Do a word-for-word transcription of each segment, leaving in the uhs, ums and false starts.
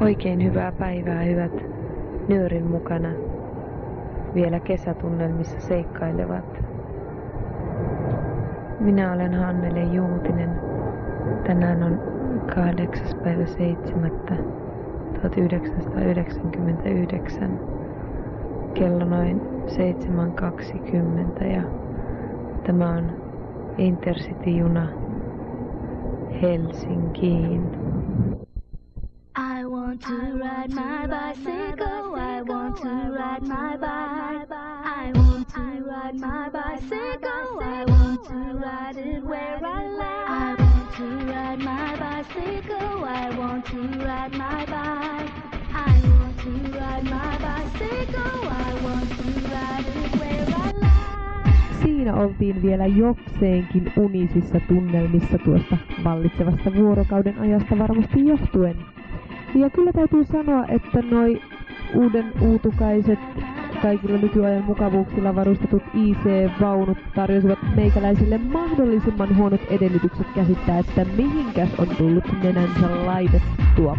Oikein hyvää päivää, hyvät Nyörin mukana vielä kesätunnelmissa seikkailevat. Minä olen Hannele Juutinen. Tänään on kahdeksas päivä seitsemättä tuhatyhdeksänsataayhdeksänkymmentäyhdeksän. Kello noin seitsemän kaksikymmentä ja tämä on Intercity-juna Helsinkiin. I want to ride my bicycle, I want to ride my bike. I want to ride my bicycle, I want to ride it where I like. I want to ride my bicycle, I want to ride my bike. I want to ride my bicycle, I want to ride it where I like. Siinä oltiin vielä jokseenkin unisissa tunnelmissa tuosta vallitsevasta vuorokauden ajasta varmasti johtuen. Ja kyllä täytyy sanoa, että noi uuden uutukaiset, kaikilla nykyajan mukavuuksilla varustetut I C-vaunut tarjosivat meikäläisille mahdollisimman huonot edellytykset käsittää, että mihinkäs on tullut nenänsä laitettua.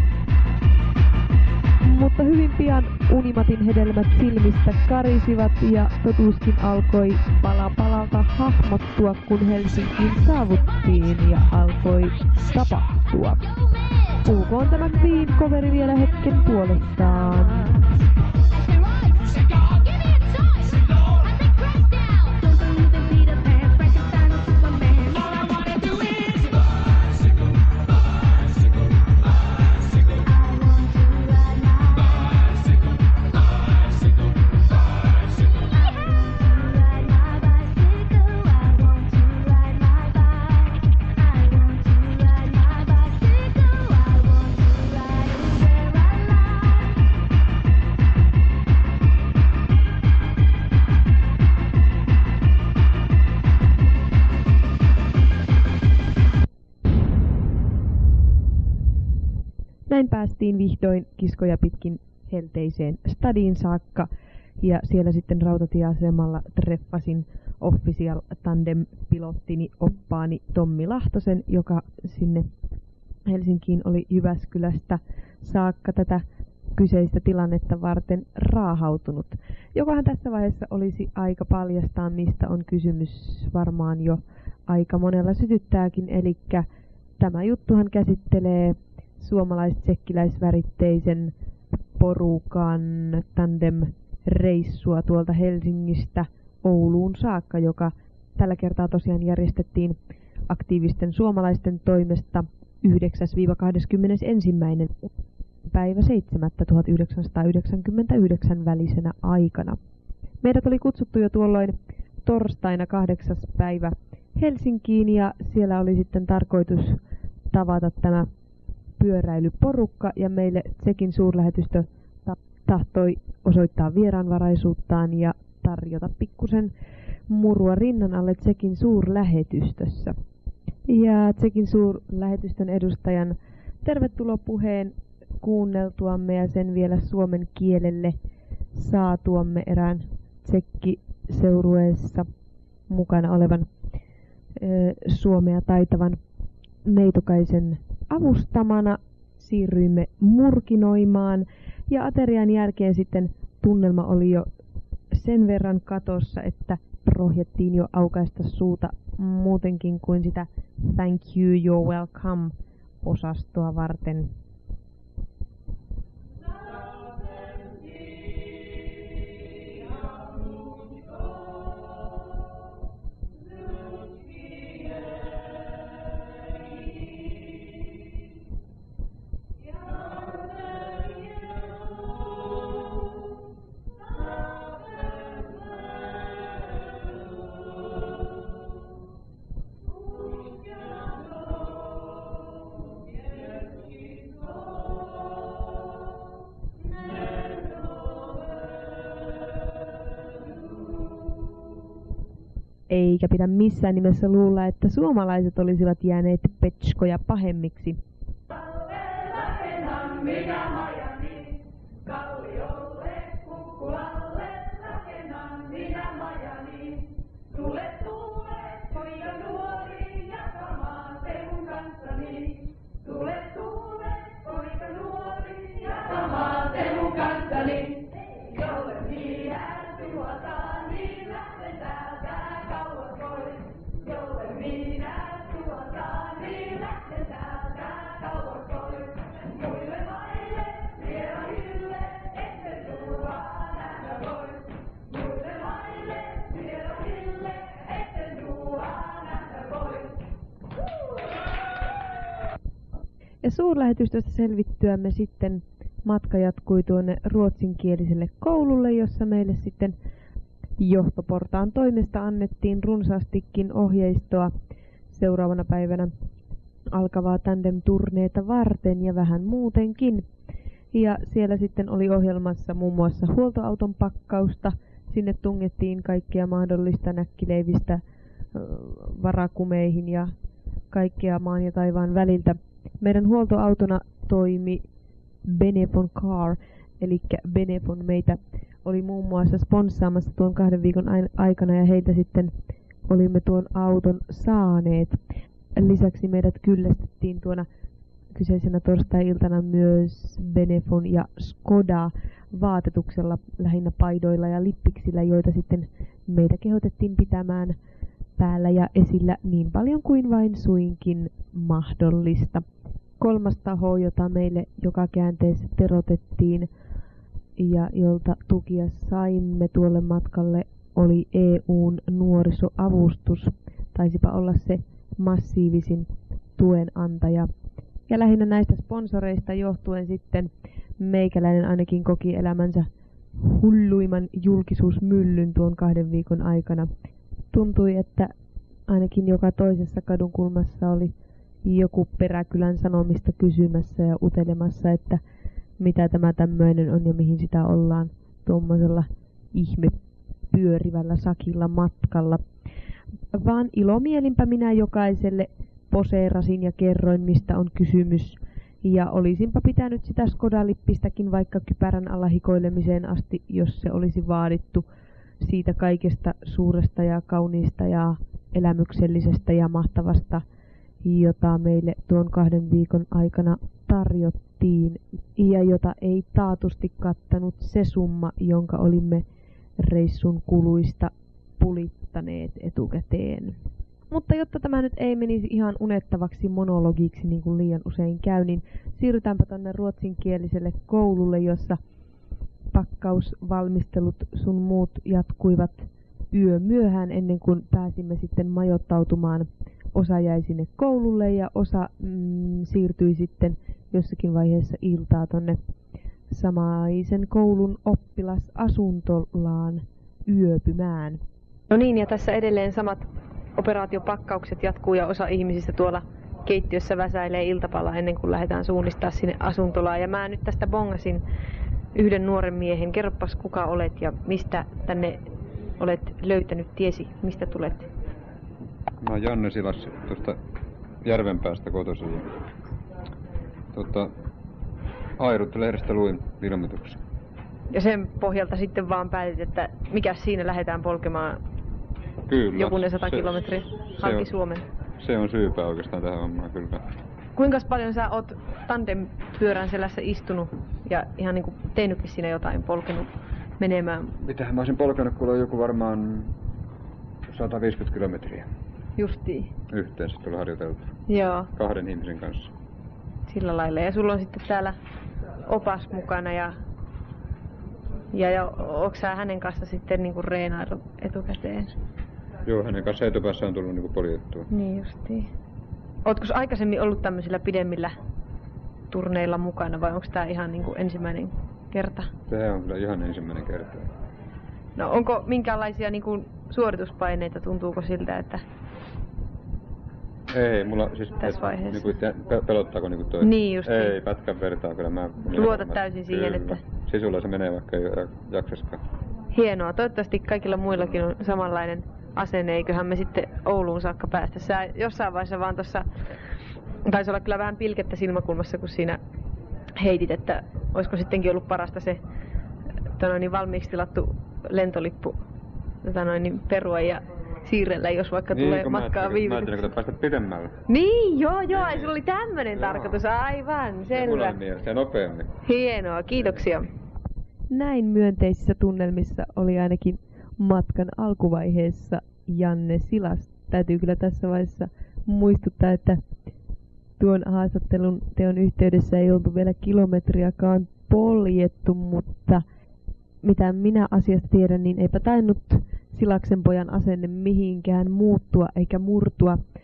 Mutta hyvin pian unimatin hedelmät silmistä karisivat ja totuuskin alkoi pala palalta hahmottua, kun Helsinkiin saavuttiin ja alkoi tapahtua. Puhukoon tämä Queen-coveri vielä hetken puolestaan. Näin päästiin vihdoin kiskoja pitkin helteiseen stadiin saakka ja siellä sitten rautatieasemalla treffasin official tandem-pilottini oppaani Tommi Lahtosen, joka sinne Helsinkiin oli Jyväskylästä saakka tätä kyseistä tilannetta varten raahautunut. Jokohan tässä vaiheessa olisi aika paljastaa, mistä on kysymys, varmaan jo aika monella sytyttääkin, eli tämä juttuhan käsittelee suomalais-tsekkiläisväritteisen porukan tandem-reissua tuolta Helsingistä Ouluun saakka, joka tällä kertaa tosiaan järjestettiin aktiivisten suomalaisten toimesta yhdeksäs kahdeskymmenesensimmäinen päivä seitsemättä tuhatyhdeksänsataayhdeksänkymmentäyhdeksän välisenä aikana. Meidät oli kutsuttu jo tuolloin torstaina kahdeksas päivä Helsinkiin ja siellä oli sitten tarkoitus tavata tämä pyöräilyporukka ja meille Tsekin suurlähetystö tahtoi osoittaa vieraanvaraisuuttaan ja tarjota pikkusen murua rinnan alle Tsekin suurlähetystössä. Ja Tsekin suurlähetystön edustajan tervetulopuheen kuunneltuamme ja sen vielä suomen kielelle saatuamme erään tsekkiseurueessa mukana olevan ö, suomea taitavan neitokaisen avustamana siirryimme murkinoimaan ja aterian jälkeen sitten tunnelma oli jo sen verran katossa, että rohjettiin jo aukaista suuta muutenkin kuin sitä thank you, you're welcome osastoa varten. Eikä pidä missään nimessä luulla, että suomalaiset olisivat jääneet petskoja pahemmiksi. Tule tuule, poika nuori ja Ja suurlähetystöstä selvittyämme sitten matka jatkui tuonne ruotsinkieliselle koululle, jossa meille sitten johtoportaan toimesta annettiin runsaastikin ohjeistoa seuraavana päivänä alkavaa tandem-turneeta varten ja vähän muutenkin. Ja siellä sitten oli ohjelmassa muun muassa huoltoauton pakkausta. Sinne tungettiin kaikkea mahdollista näkkileivistä varakumeihin ja kaikkea maan ja taivaan väliltä. Meidän huoltoautona toimi Benefon Car, eli Benefon meitä oli muun muassa sponssaamassa tuon kahden viikon aikana ja heiltä sitten olimme tuon auton saaneet. Lisäksi meidät kyllästettiin tuona kyseisenä torstai-iltana myös Benefon ja Skoda vaatetuksella, lähinnä paidoilla ja lippiksillä, joita sitten meitä kehotettiin pitämään päällä ja esillä niin paljon kuin vain suinkin mahdollista. Kolmas taho, jota meille joka käänteessä terotettiin ja jolta tukia saimme tuolle matkalle, oli E U:n nuorisoavustus. Taisipa olla se massiivisin tuen antaja. Ja lähinnä näistä sponsoreista johtuen sitten meikäläinen ainakin koki elämänsä hulluimman julkisuusmyllyn tuon kahden viikon aikana. Tuntui, että ainakin joka toisessa kadunkulmassa oli joku peräkylän sanomista kysymässä ja utelemassa, että mitä tämä tämmöinen on ja mihin sitä ollaan tuommoisella ihme pyörivällä sakilla matkalla. Vaan ilomielimpä minä jokaiselle poseerasin ja kerroin, mistä on kysymys. Ja olisinpa pitänyt sitä Skoda-lippistäkin vaikka kypärän alla hikoilemiseen asti, jos se olisi vaadittu siitä kaikesta suuresta ja kauniista ja elämyksellisestä ja mahtavasta, jota meille tuon kahden viikon aikana tarjottiin ja jota ei taatusti kattanut se summa, jonka olimme reissun kuluista pulittaneet etukäteen. Mutta jotta tämä nyt ei menisi ihan unettavaksi monologiksi niin kuin liian usein käy, niin siirrytäänpä tänne ruotsinkieliselle koululle, jossa pakkausvalmistelut sun muut jatkuivat yö myöhään ennen kuin pääsimme sitten majoittautumaan. Osa jäi sinne koululle ja osa mm, siirtyi sitten jossakin vaiheessa iltaa tonne samaisen koulun oppilasasuntolaan yöpymään. No niin, ja tässä edelleen samat operaatiopakkaukset jatkuu ja osa ihmisistä tuolla keittiössä väsäilee iltapalaa ennen kuin lähdetään suunnistaa sinne asuntolaan. Ja mä nyt tästä bongasin yhden nuoren miehen. Kerropas kuka olet ja mistä tänne olet löytänyt tiesi, mistä tulet? Mä oon Janne Silas tuosta Järvenpäästä kotoisin. Tota, Airut-lehdestä luin ilmoituksen. Ja sen pohjalta sitten vaan päätit, että mikä siinä lähdetään polkemaan Kyllä. jokunen sata kilometriä halki Suomen. Se on syypää oikeastaan tähän hommaan, kyllä. Kuinka paljon sä oot tandem-pyörän selässä istunut ja ihan niinku tehnytkin siinä jotain, polkenut menemään? Mitähän mä olisin polkenut, kun on joku varmaan sata viisikymmentä kilometriä. Justiin. Yhteensä tulla harjoiteltu. Joo. Kahden ihmisen kanssa. Sillä lailla. Ja sulla on sitten täällä opas mukana ja, ja, ja onko sä hänen kanssa sitten niinku reenailu etukäteen? Joo, hänen kanssa etupäässä on tullut niinku poljettua. Niin justiin. Ootko aikaisemmin ollut tämmöisillä pidemmillä turneilla mukana vai onko tää ihan niinku ensimmäinen kerta? Tämä on kyllä ihan ensimmäinen kerta. No onko minkäänlaisia niinku suorituspaineita, tuntuuko siltä, että ei, mulla siis tässä vaiheessa. Niinku, pelottaako niinku toi? Niin just. Ei, pätkän vertaa kyllä mä. Luotat täysin siihen, kyllä. että Sisulla se menee, vaikka ei jaksaskaan. Hienoa. Toivottavasti kaikilla muillakin on samanlainen asenne, eiköhän me sitten Ouluun saakka päästä. Sä jossain vaiheessa vaan tuossa taisi olla kyllä vähän pilkettä silmäkulmassa, kun siinä heitit, että olisiko sittenkin ollut parasta se niin valmiiksi tilattu lentolippu niin perua ja siirrellä, jos vaikka niin, tulee matkaa viivytyksiä. Mä ajattelin, kun päästä pidemmälle. Niin, joo, joo, niin. Sulla oli tämmönen joo. tarkoitus, aivan, selvä. Se nopeammin. Hienoa, kiitoksia. Näin myönteisissä tunnelmissa oli ainakin matkan alkuvaiheessa Janne Silas. Täytyy kyllä tässä vaiheessa muistuttaa, että tuon haastattelun teon yhteydessä ei oltu vielä kilometriakaan poljettu, mutta mitä minä asiasta tiedän, niin eipä tainnut Silaksen pojan asenne mihinkään muuttua eikä murtua,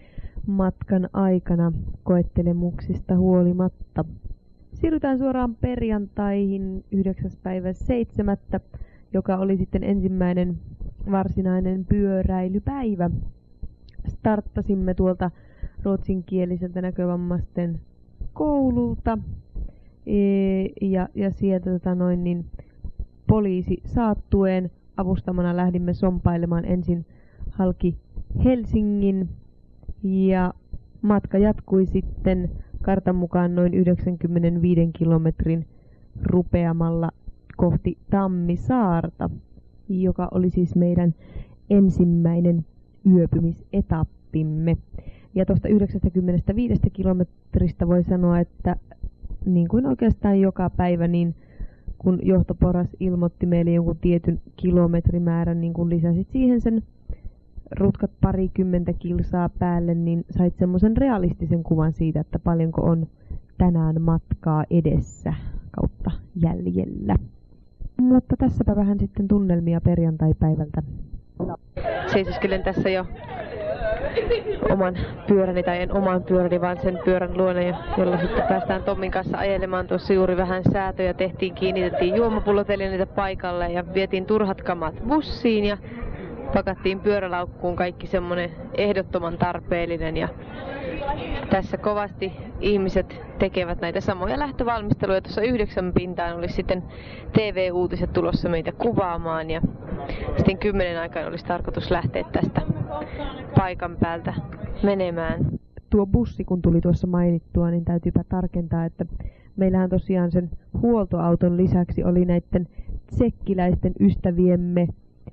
matkan aikana koettelemuksista huolimatta. Siirrytään suoraan perjantaihin yhdeksäs päivä seitsemättä, joka oli sitten ensimmäinen varsinainen pyöräilypäivä. Starttasimme tuolta ruotsinkieliseltä näkövammaisten koululta e, ja, ja sieltä tota noin, niin, poliisi saattueen avustamana lähdimme sompailemaan ensin halki Helsingin ja matka jatkui sitten kartan mukaan noin yhdeksänkymmentäviisi kilometrin rupeamalla kohti Tammisaarta, joka oli siis meidän ensimmäinen yöpymisetappimme. Ja tuosta yhdeksänkymmentäviisi kilometristä voi sanoa, että niin kuin oikeastaan joka päivä, niin kun johtoporas ilmoitti meille jonkun tietyn kilometrimäärän, niin kun lisäsit siihen sen rutkat parikymmentä kilsaa päälle, niin sait semmoisen realistisen kuvan siitä, että paljonko on tänään matkaa edessä kautta jäljellä. Mutta tässäpä vähän sitten tunnelmia perjantaipäivältä. Seisoskelen tässä jo oman pyöräni, tai en oman pyöräni, vaan sen pyörän luona, jolla sitten päästään Tommin kanssa ajelemaan. Tuossa juuri vähän säätöjä tehtiin, kiinnitettiin juomapullot eli niitä paikalle ja vietiin turhat kamat bussiin ja pakattiin pyörälaukkuun kaikki semmoinen ehdottoman tarpeellinen. Ja tässä kovasti ihmiset tekevät näitä samoja lähtövalmisteluja. Tuossa yhdeksän pintaan olisi sitten T V-uutiset tulossa meitä kuvaamaan ja sitten kymmenen aikaan olisi tarkoitus lähteä tästä paikan päältä menemään. Tuo bussi kun tuli tuossa mainittua, niin täytyypä tarkentaa, että meillähän tosiaan sen huoltoauton lisäksi oli näiden tsekkiläisten ystäviemme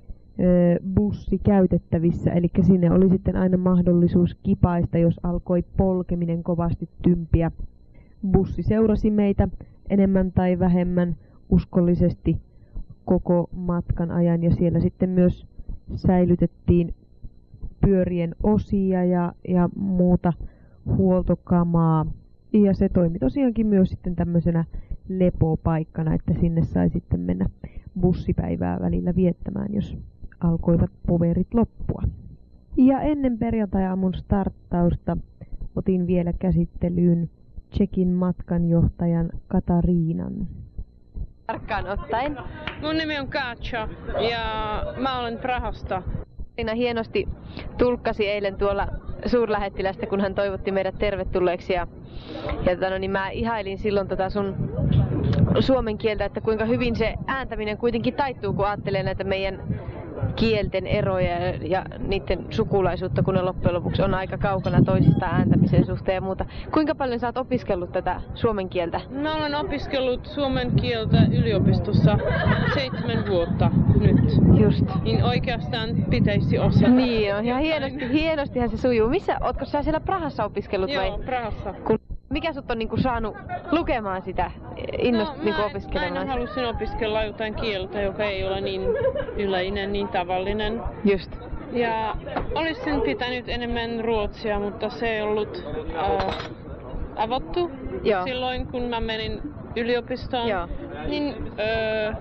bussi käytettävissä, eli sinne oli sitten aina mahdollisuus kipaista, jos alkoi polkeminen kovasti tympiä. Bussi seurasi meitä enemmän tai vähemmän uskollisesti koko matkan ajan ja siellä sitten myös säilytettiin pyörien osia ja, ja muuta huoltokamaa. Ja se toimi tosiaankin myös sitten tämmöisenä lepopaikkana, että sinne sai sitten mennä bussipäivää välillä viettämään, jos alkoivat poverit loppua. Ja ennen perjantai-aamun starttausta otin vielä käsittelyyn Tšekin matkanjohtajan Katariinan. Tarkkaan ottaen. Mun nimi on Katja ja mä olen Prahasta. Katariina hienosti tulkkasi eilen tuolla suurlähettilästä, kun hän toivotti meidät tervetulleeksi. Ja, ja tota, no, niin mä ihailin silloin tota sun suomen kieltä, että kuinka hyvin se ääntäminen kuitenkin taittuu, kun ajattelee näitä meidän kielten eroja ja, ja niiden sukulaisuutta, kun ne loppujen lopuksi on aika kaukana toisistaan ääntämisen suhteen ja muuta. Kuinka paljon sä oot opiskellut tätä suomen kieltä? Mä olen opiskellut suomen kieltä yliopistossa seitsemän vuotta nyt. Just. Niin oikeastaan pitäisi osata. Niin on, ihan hienosti, hienostihan se sujuu. Missä, ootko sä siellä Prahassa opiskellut vai? Joo, Prahassa. Kun, mikä sut on niinku saanut lukemaan sitä, innost, no, niinku mä, opiskelemaan? Mä aina halusin opiskella jotain kieltä, joka ei ole niin yleinen, niin tavallinen. Just. Ja olisin pitänyt enemmän ruotsia, mutta se ei ollut äh, avattu. Joo. Silloin kun mä menin yliopistoon, Joo. niin öö,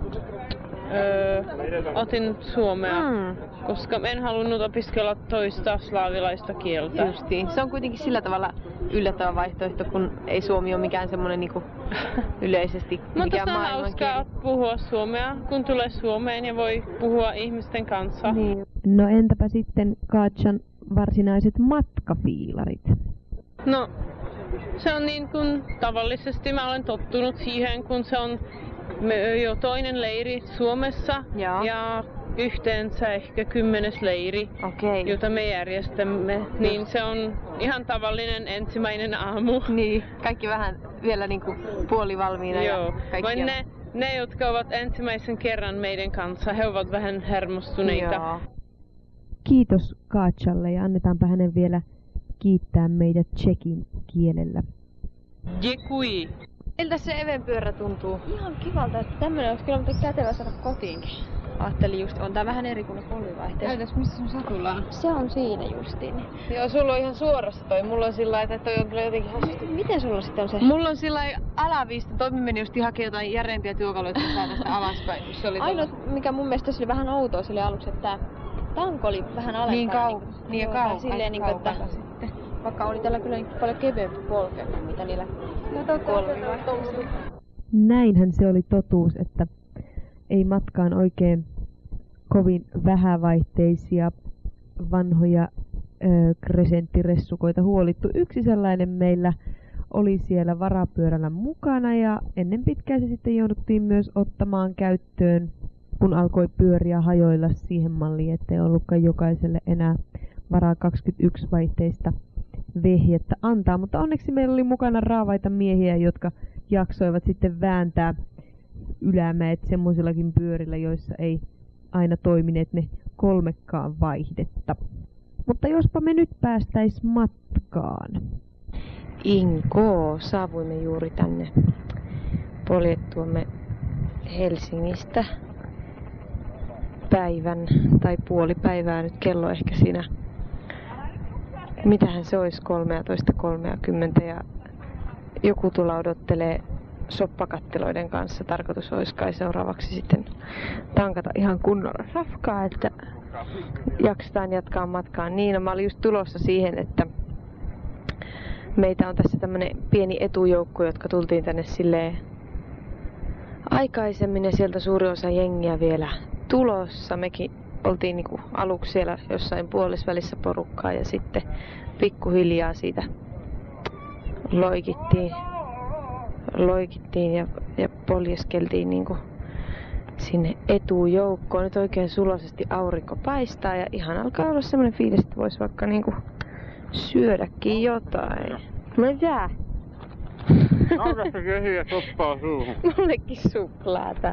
öö, otin suomea, Mm. koska en halunnut opiskella toista slaavilaista kieltä. Justiin. Se on kuitenkin sillä tavalla yllättävä vaihtoehto, kun ei suomi ole mikään semmoinen niinku yleisesti Mutta mikään se on maailmankieli. hauskaa puhua suomea, kun tulee Suomeen ja voi puhua ihmisten kanssa. Niin. No entäpä sitten Katjan varsinaiset matkafiilarit? No, se on niin kuin tavallisesti mä olen tottunut siihen, kun se on jo toinen leiri Suomessa. Joo. Ja yhteensä ehkä kymmenes leiri, Okei. jota me järjestämme, niin se on ihan tavallinen ensimmäinen aamu. Niin, kaikki vähän vielä niinku puolivalmiina. Joo, Ja kaikki vain on... ne, ne, jotka ovat ensimmäisen kerran meidän kanssa, he ovat vähän hermostuneita. Joo. Kiitos Katjalle ja annetaanpa hänen vielä kiittää meidät tšekin kielellä. Děkuji. Miltä se Even-pyörä tuntuu? Ihan kivalta, että tämmönen olisi kyllä muuten kätevä saada kotiinkin. Ajattelin just, on tää vähän eri kuin polvivaihteessa. Näytäs, missä sun satula on? Se on siinä justiin. Joo, sulla on ihan suorassa toi. Mulla on sillä lailla, että toi on kyllä jotenkin hassusti. Miten sulla sitten on se? Mulla on sillä lailla alaviista. Toimi meni just hakemaan jotain järeempiä työkaluja, että saa tästä alaspäin. Se oli Ainoa, mikä mun mielestä oli vähän outoa sille aluksi, että tää tanko oli vähän alempana. Niin kau- niin, niin joo, kau- vähän silleen, niin kuin, että kaukana sitten. Vaikka oli tällä kyllä paljon kevyempi polke kuin mitä niillä kolmivaihteisilla. Näinhän se oli totuus, että ei matkaan oikein kovin vähävaihteisia vanhoja ö, kresenttiressukoita huolittu. Yksi sellainen meillä oli siellä varapyörällä mukana ja ennen pitkään se sitten jouduttiin myös ottamaan käyttöön, kun alkoi pyöriä hajoilla siihen malliin, ettei ollutkaan jokaiselle enää varaa kaksikymmentäyksi-vaihteista vehjettä antaa. Mutta onneksi meillä oli mukana raavaita miehiä, jotka jaksoivat sitten vääntää ylämäet semmoisillakin pyörillä, joissa ei aina toimineet ne kolmekkaan vaihdetta. Mutta jospa me nyt päästäis matkaan. Inko, saavuimme juuri tänne poljettuamme Helsingistä päivän tai puoli päivää, nyt kello ehkä siinä, mitähän se olisi, kolmetoista kolmekymmentä ja joku tulla odottelee soppakattiloiden kanssa. Tarkoitus olisi kai seuraavaksi sitten tankata ihan kunnolla rafkaa, että jaksetaan jatkaa matkaan. Niin, no, mä olin just tulossa siihen, että meitä on tässä tämmönen pieni etujoukko, jotka tultiin tänne silleen aikaisemmin ja sieltä suuri osa jengiä vielä tulossa. Mekin oltiin niinku aluksi siellä jossain puolisvälissä porukkaa ja sitten pikkuhiljaa siitä loikittiin, loikittiin ja, ja poljeskeltiin niinku sinne etujoukkoon. Nyt oikein suloisesti aurinko paistaa ja ihan alkaa olla semmoinen fiilis, että vois vaikka niinku syödäkin jotain. Mitä? Naurasta kehiä soppaa suuhun. Mullekin suklaata.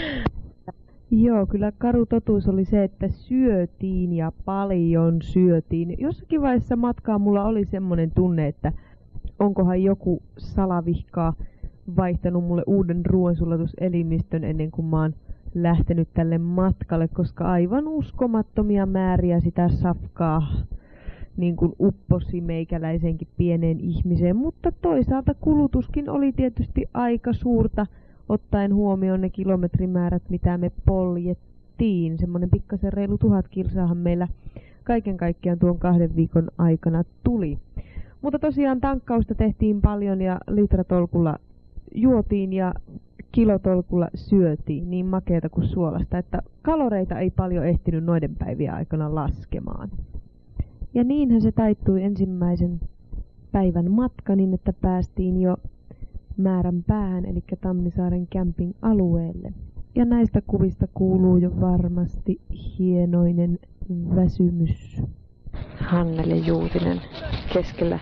Joo, kyllä karu totuus oli se, että syötiin ja paljon syötiin. Jossakin vaiheessa matkaa mulla oli semmoinen tunne, että onkohan joku salavihkaa vaihtanut mulle uuden ruoansulatuselimistön ennen kuin mä oon lähtenyt tälle matkalle, koska aivan uskomattomia määriä sitä safkaa niin kuin upposi meikäläisenkin pieneen ihmiseen, mutta toisaalta kulutuskin oli tietysti aika suurta, ottaen huomioon ne kilometrimäärät, mitä me poljettiin. Semmoinen pikkasen reilu tuhat kilsaahan meillä kaiken kaikkiaan tuon kahden viikon aikana tuli. Mutta tosiaan tankkausta tehtiin paljon ja litratolkulla juotiin ja kilotolkulla syötiin niin makeata kuin suolasta, että kaloreita ei paljon ehtinyt noiden päivien aikana laskemaan. Ja niinhän se taittui ensimmäisen päivän matka niin, että päästiin jo määrän päähän, eli Tammisaaren camping-alueelle. Ja näistä kuvista kuuluu jo varmasti hienoinen väsymys. Hannele Juutinen keskellä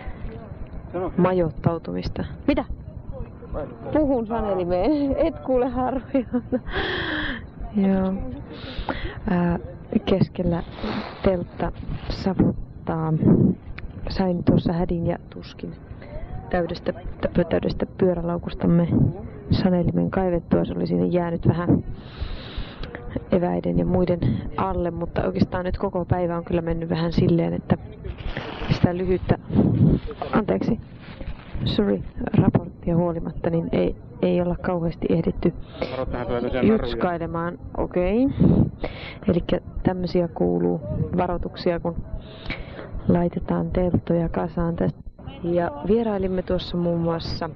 majoittautumista. Mitä? Puhun sanelimeen, et kuule harvoja. Joo. Ää, keskellä teltta savuttaa. Sain tuossa hädin ja tuskin täydestä, täydestä pyörälaukustamme sanelimen kaivettua. Se oli siinä jäänyt vähän eväiden ja muiden alle, mutta oikeastaan nyt koko päivä on kyllä mennyt vähän silleen, että sitä lyhyttä, anteeksi, sorry, raporttia huolimatta, niin ei, ei olla kauheasti ehditty jutskailemaan. Okei. Okay. Eli tämmöisiä kuuluu varoituksia, kun laitetaan telttoja kasaan tästä. Ja vierailimme tuossa muun muassa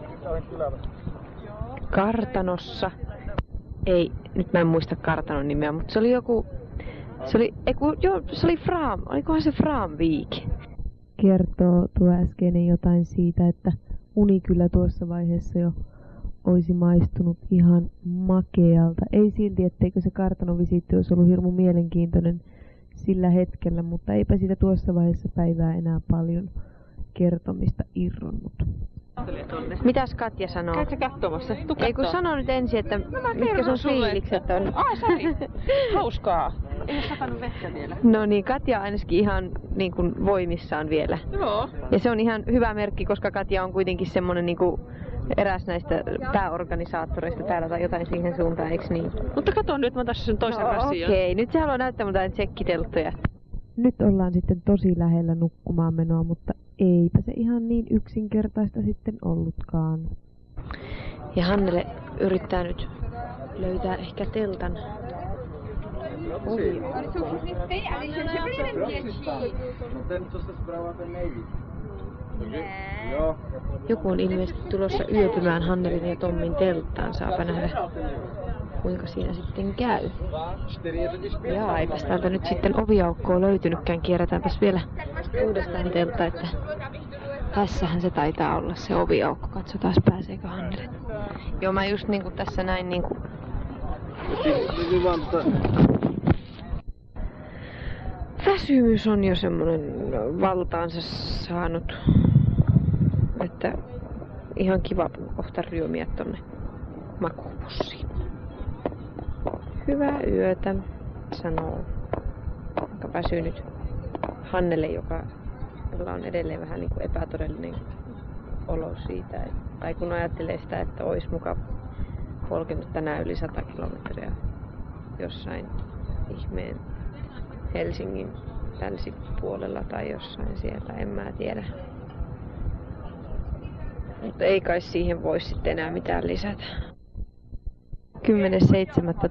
kartanossa. Ei, nyt mä en muista kartanon nimeä, mutta se oli joku, se oli, eiku, joo, se oli Fram, olikohan se Framvik? Kertoo tuo äskeinen jotain siitä, että uni kyllä tuossa vaiheessa jo olisi maistunut ihan makealta. Ei silti, etteikö se kartanovisiitti olisi ollut hirmu mielenkiintoinen sillä hetkellä, mutta eipä siitä tuossa vaiheessa päivää enää paljon kertomista irronnut. Mitäs Katja sanoo? Käytkö katsomassa? Tuu Ei kun sano nyt ensin, että no mitkä sun fiilikset on. Ai sori, hauskaa. Ei ole satanut vettä vielä. No niin, Katja on ainakin ihan niin kuin voimissaan vielä. Joo. Ja se on ihan hyvä merkki, koska Katja on kuitenkin semmonen niin kuin eräs näistä pääorganisaattoreista täällä tai jotain siihen suuntaan, eikö niin? Mutta kato nyt, mä tässä sen toisen no, rasian. Okei, okay. Nyt se haluaa näyttää mulle tsekkitelttoja. Nyt ollaan sitten tosi lähellä nukkumaan menoa, mutta eipä se ihan niin yksinkertaista sitten ollutkaan. Ja Hannele yrittää nyt löytää ehkä teltan Joku on ilmeisesti tulossa yöpymään Hannelin ja Tommin telttaan. Saapa nähdä, kuinka siinä sitten käy. Jaa, eipäs täältä nyt sitten oviaukkoa löytynytkään. Kierrätäänpäs vielä uudestaan teltta, että tässähän se taitaa olla se oviaukko. Katsotaan pääseekö Hanneli. Joo, mä just niinku tässä näin niinku... Väsymys on jo semmonen valtaansa saanut, että ihan kiva kohta ryömiä tonne makuupussiin. Hyvää yötä, sanoo aika väsynyt Hannele, joka jolla on edelleen vähän niin kuin epätodellinen olo siitä, että, tai kun ajattelee sitä, että olisi muka polkenut tänään yli sata kilometriä jossain ihmeen Helsingin länsipuolella tai jossain siellä, en mä tiedä. Mutta ei kai siihen voi sitten enää mitään lisätä. kymmenes seitsemättä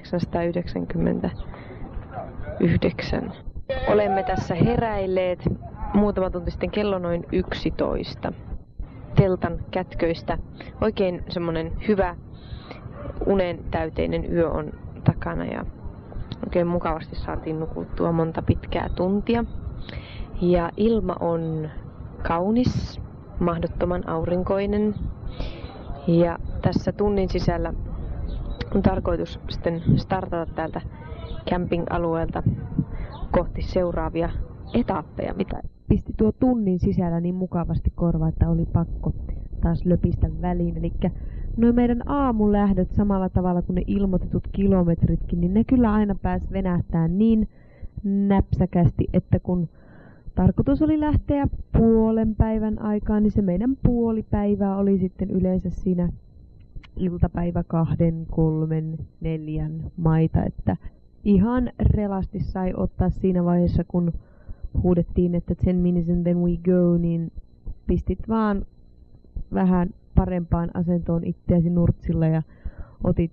tuhatyhdeksänsataayhdeksänkymmentäyhdeksän. Olemme tässä heräilleet muutama tunti sitten, kello noin yksitoista. Teltan kätköistä. Oikein semmonen hyvä unen täyteinen yö on takana ja oikein mukavasti saatiin nukuttua monta pitkää tuntia. Ja ilma on kaunis, mahdottoman aurinkoinen. Ja tässä tunnin sisällä on tarkoitus sitten startata täältä camping-alueelta kohti seuraavia etappeja. Mitä pisti tuo tunnin sisällä niin mukavasti korva, että oli pakko taas löpistä väliin. Eli noin meidän aamulähdöt samalla tavalla kuin ne ilmoitetut kilometritkin, niin ne kyllä aina pääs venähtää niin näpsäkästi, että kun tarkoitus oli lähteä puolen päivän aikaan, niin se meidän puolipäivää oli sitten yleensä siinä iltapäivä kahden, kolmen, neljän maita, että ihan relasti sai ottaa siinä vaiheessa, kun huudettiin, että ten minutes and then we go, niin pistit vaan vähän parempaan asentoon itseäsi nurtsilla ja otit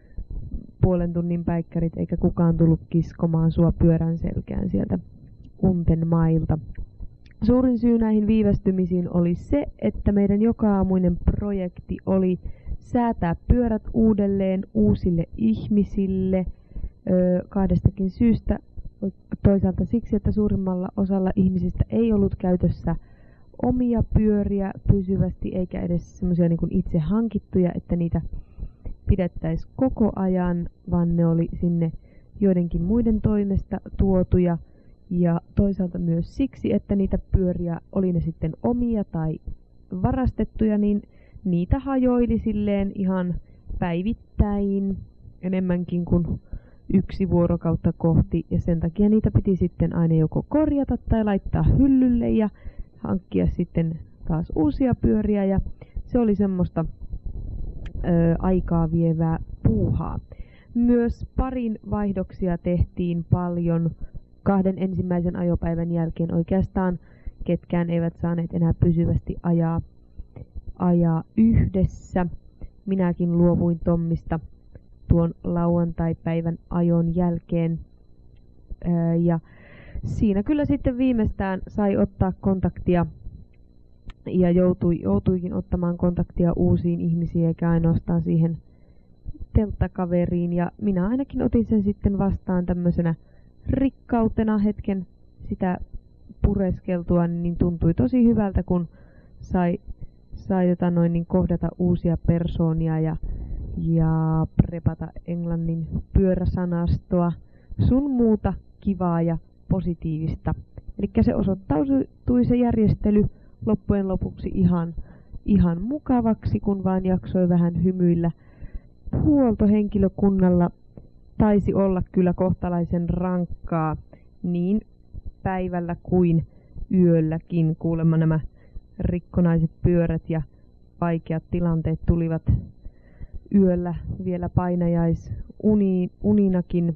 puolen tunnin päikkärit, eikä kukaan tullut kiskomaan sua pyörän selkään sieltä unten mailta. Suurin syy näihin viivästymisiin oli se, että meidän joka-aamuinen projekti oli säätää pyörät uudelleen uusille ihmisille öö, kahdestakin syystä. Toisaalta siksi, että suurimmalla osalla ihmisistä ei ollut käytössä omia pyöriä pysyvästi, eikä edes semmoisia niin kuin itse hankittuja, että niitä pidettäisiin koko ajan, vaan ne oli sinne joidenkin muiden toimesta tuotuja. Ja toisaalta myös siksi, että niitä pyöriä, oli ne sitten omia tai varastettuja, niin niitä hajoili silleen ihan päivittäin enemmänkin kuin yksi vuorokautta kohti. Ja sen takia niitä piti sitten aina joko korjata tai laittaa hyllylle ja hankkia sitten taas uusia pyöriä. Ja se oli semmoista ö, aikaa vievää puuhaa. Myös parin vaihdoksia tehtiin paljon. Kahden ensimmäisen ajopäivän jälkeen oikeastaan ketkään eivät saaneet enää pysyvästi ajaa, ajaa yhdessä. Minäkin luovuin Tommista tuon lauantai-päivän ajon jälkeen. Ää, ja siinä kyllä sitten viimeistään sai ottaa kontaktia ja joutui, joutuikin ottamaan kontaktia uusiin ihmisiin eikä ainoastaan siihen telttakaveriin. Ja minä ainakin otin sen sitten vastaan tämmöisenä rikkautena hetken sitä pureskeltua, niin tuntui tosi hyvältä, kun sai, sai jota noin, niin kohdata uusia persoonia ja, ja prepata englannin pyöräsanastoa, sun muuta kivaa ja positiivista. Eli se osoittautui se järjestely loppujen lopuksi ihan, ihan mukavaksi, kun vaan jaksoi vähän hymyillä. Huoltohenkilökunnalla taisi olla kyllä kohtalaisen rankkaa niin päivällä kuin yölläkin. Kuulemma nämä rikkonaiset pyörät ja vaikeat tilanteet tulivat yöllä vielä painajaisuninakin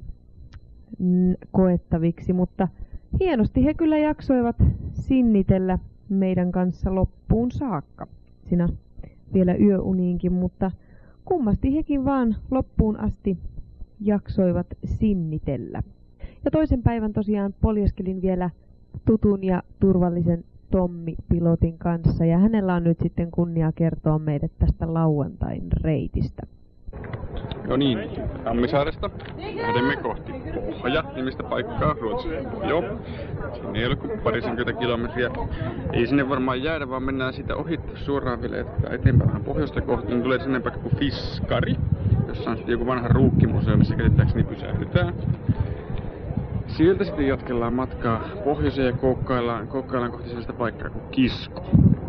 koettaviksi, mutta hienosti he kyllä jaksoivat sinnitellä meidän kanssa loppuun saakka. Siinä vielä yöuniinkin, mutta kummasti hekin vaan loppuun asti jaksoivat sinnitellä. Ja toisen päivän tosiaan poljeskelin vielä tutun ja turvallisen Tommi-pilotin kanssa, ja hänellä on nyt sitten kunnia kertoa meille tästä lauantain reitistä. No niin, Tammisaaresta lähdemme kohti Pohja-nimistä paikkaa Ruotsin. Joo, sinne ei ole kuin parisenkymmentä kilometriä. Ei sinne varmaan jäädä, vaan mennään siitä ohi suoraan vielä eteenpäin vähän pohjoista kohti. Niin tulee sellainen paikka kuin Fiskari, jossa on sitten joku vanha ruukkimuseo, missä käsittääkseni pysähdytään. Sieltä sitten jatkellaan matkaa pohjoiseen ja koukkaillaan, koukkaillaan kohti sellaista paikkaa kuin Kisko.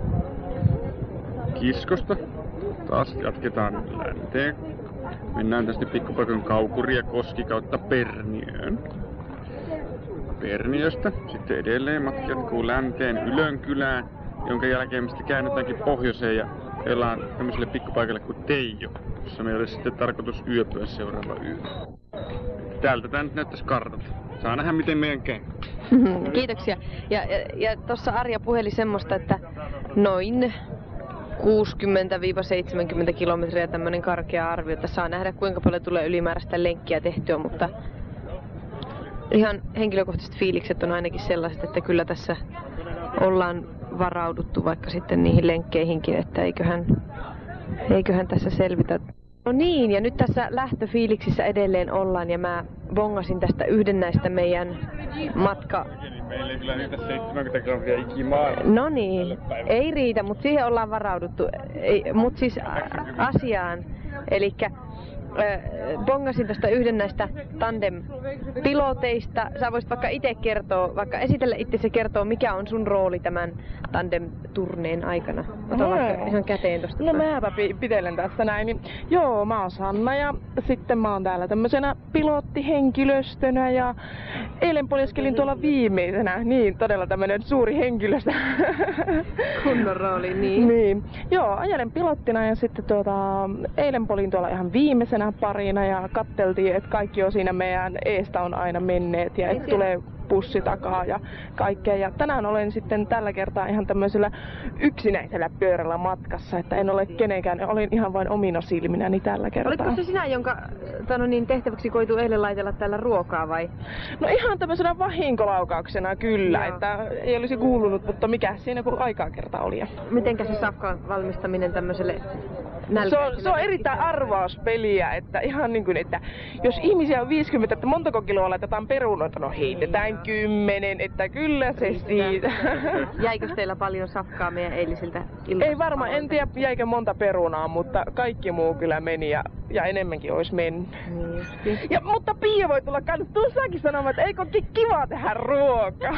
Kiskosta taas jatketaan länteen. Mennään tästä pikkupaikan Kaukuri ja Koski kautta Perniöön. Perniöstä sitten edelleen matka jatkuu länteen Ylönkylään, jonka jälkeen me sitten käännytäänkin pohjoiseen ja ollaan tämmöiselle pikkupaikalle kuin Teijo, jossa meillä olisi sitten tarkoitus yöpyä seuraava yö. Täältä tää nyt näyttäisi kartalta. Saa nähdä miten meidän käy. Kiitoksia. Ja, ja, ja tuossa Arja puheli semmoista, että noin kuusikymmentä seitsemänkymmentä kilometriä tämmönen karkea arvio, että saa nähdä kuinka paljon tulee ylimääräistä lenkkiä tehtyä, mutta ihan henkilökohtaiset fiilikset on ainakin sellaiset, että kyllä tässä ollaan varauduttu vaikka sitten niihin lenkkeihinkin, että eiköhän, eiköhän tässä selvitä. No niin, ja nyt tässä lähtöfiiliksissä edelleen ollaan, ja mä bongasin tästä yhden näistä meidän matka... Meillä ei kyllä riitä seitsemänkymmentä kilometriä ikimaan. No niin, ei riitä, mutta siihen ollaan varauduttu. Mutta siis asiaan, elikkä bongasin tästä yhden näistä tandem-piloteista. Sä voisit vaikka itse kertoa, vaikka esitellä itse kertoa, mikä on sun rooli tämän tandem-turneen aikana. Ota no, vaikka ihan käteen tosta. No mäpä pitelen tässä näin. Niin, joo, mä oon Sanna ja sitten mä oon täällä tämmöisenä pilottihenkilöstönä ja eilen poljeskelin tuolla viimeisenä. Niin, todella tämmönen suuri henkilöstö. Kunnon rooli, niin. Niin. Joo, ajelen pilottina ja sitten tuota, eilen polin tuolla ihan viimeisenä parina ja katteltiin, että kaikki on siinä meidän eestä on aina menneet ja että tulee pussi takaa ja kaikkea. Ja tänään olen sitten tällä kertaa ihan tämmöisellä yksinäisellä pyörällä matkassa, että en ole kenenkään, olin ihan vain omina silminäni tällä kertaa. Oliko se sinä, jonka tano, niin tehtäväksi koitu eilen laitella täällä ruokaa vai? No ihan tämmöisenä vahinkolaukauksena kyllä, joo, että ei olisi kuulunut, mutta mikä siinä kun aikaa kerta oli. Mitenkä se safkan valmistaminen tämmöiselle Se on, se on erittäin arvauspeliä, että ihan niin kuin, että jos ihmisiä on viisikymmentä, että montako kiloa laitetaan perunoita, no heitetään kymmenen, että kyllä se siitä. Jäikö teillä paljon safkaa meidän eilisiltä ilmoista? Ei varmaan, en tiedä jäikö monta perunaa, mutta kaikki muu kyllä meni ja, ja enemmänkin olisi mennyt. Niin. Ja, mutta Pia voi tulla kanssa tuossakin sanomaan, että eikö ole kiva tehdä ruokaa.